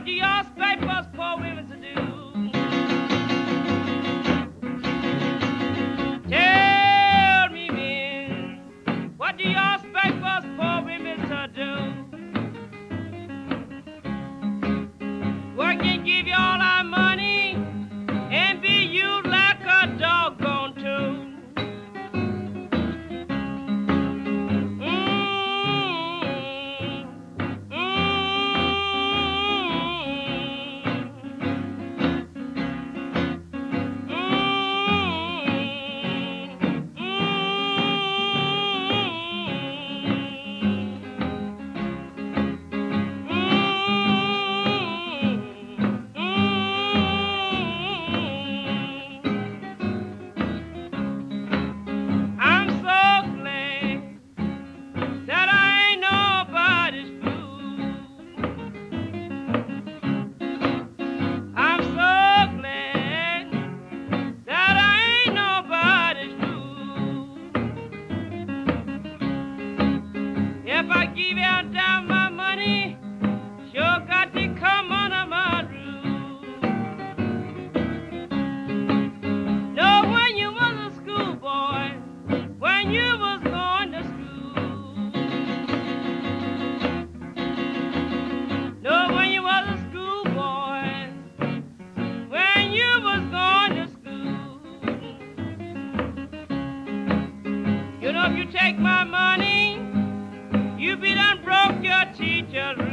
What do y'all expect us poor women to do? Tell me, men, what do y'all expect us poor women to do? Work and give y'all our money and be used like a doggone tool. I'm so glad that I ain't nobody's fool. I'm so glad that I ain't nobody's fool. If I give out down my money, sure got to come under my roof. No, when you was a schoolboy, when you was going to school. No, when you was a schoolboy, when you was going to school. You know, if you take my money, you be done broke your teacher's